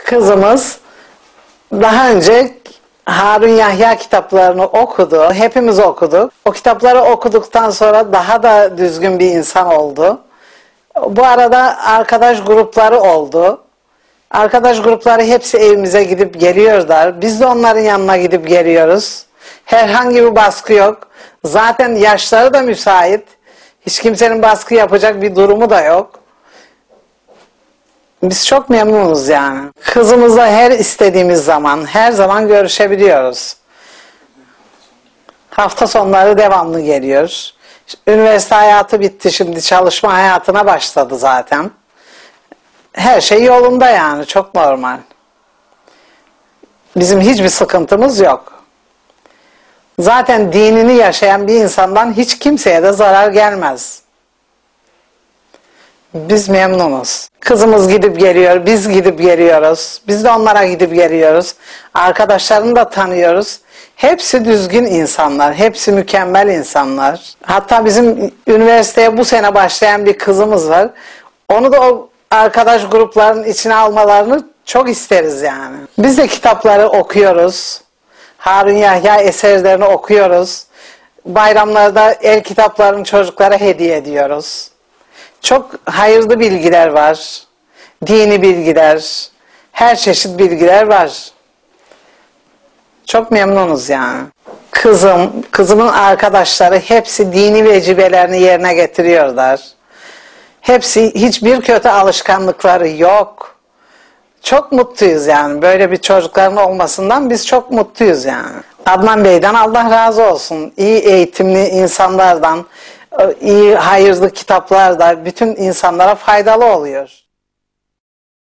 Kızımız daha önce Harun Yahya kitaplarını okudu. Hepimiz okuduk. O kitapları okuduktan sonra daha da düzgün bir insan oldu. Bu arada arkadaş grupları oldu. Arkadaş grupları hepsi evimize gidip geliyorlar. Biz de onların yanına gidip geliyoruz. Herhangi bir baskı yok. Zaten yaşları da müsait. Hiç kimsenin baskı yapacak bir durumu da yok. Biz çok memnunuz yani. Kızımızla her istediğimiz zaman, her zaman görüşebiliyoruz. Hafta sonları devamlı geliyor. Üniversite hayatı bitti, şimdi çalışma hayatına başladı zaten. Her şey yolunda yani, çok normal. Bizim hiçbir sıkıntımız yok. Zaten dinini yaşayan bir insandan hiç kimseye de zarar gelmez. Biz memnunuz. Kızımız gidip geliyor, biz gidip geliyoruz. Biz de onlara gidip geliyoruz. Arkadaşlarını da tanıyoruz. Hepsi düzgün insanlar, hepsi mükemmel insanlar. Hatta bizim üniversiteye bu sene başlayan bir kızımız var. Onu da o arkadaş gruplarının içine almalarını çok isteriz yani. Biz de kitapları okuyoruz. Harun Yahya eserlerini okuyoruz. Bayramlarda el kitaplarını çocuklara hediye ediyoruz. Çok hayırlı bilgiler var. Dini bilgiler, her çeşit bilgiler var. Çok memnunuz yani. Kızımın arkadaşları hepsi dini vecibelerini yerine getiriyorlar. Hepsi, hiçbir kötü alışkanlıkları yok. Çok mutluyuz yani. Böyle bir çocukların olmasından biz çok mutluyuz yani. Adnan Bey'den Allah razı olsun. İyi eğitimli insanlardan, iyi hayırlı kitaplar da bütün insanlara faydalı oluyor.